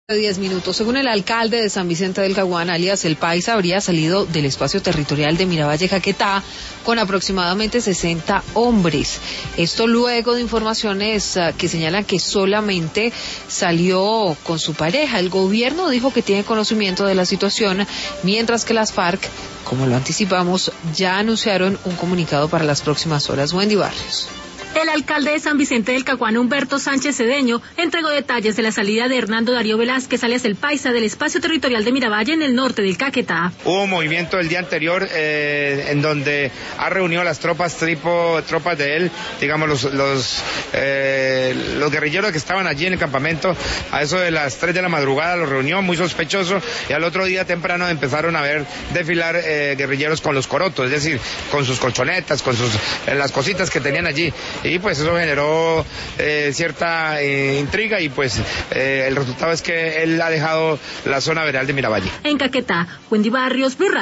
10 minutos. Según el alcalde de San Vicente del Caguán, alias El Paisa, habría salido del espacio territorial de Miravalle, Caquetá, con aproximadamente 60 hombres. Esto luego de informaciones que señalan que solamente salió con su pareja. El gobierno dijo que tiene conocimiento de la situación, mientras que las FARC, como lo anticipamos, ya anunciaron un comunicado para las próximas horas. Wendy Barrios. El alcalde de San Vicente del Caguán, Humberto Sánchez Cedeño, entregó detalles de la salida de Hernando Darío Velázquez, alias El Paisa, del espacio territorial de Miravalle en el norte del Caquetá. Hubo movimiento el día anterior en donde ha reunido a las tropas de él, digamos los guerrilleros que estaban allí en el campamento. A eso de las 3 de la madrugada los reunió, muy sospechoso, y al otro día temprano empezaron a ver desfilar guerrilleros con los corotos, es decir, con sus colchonetas, con las cositas que tenían allí. Y pues eso generó cierta intriga, y pues el resultado es que él ha dejado la zona veredal de Miravalle. En Caquetá, Wendy Barrios, Blue Radio.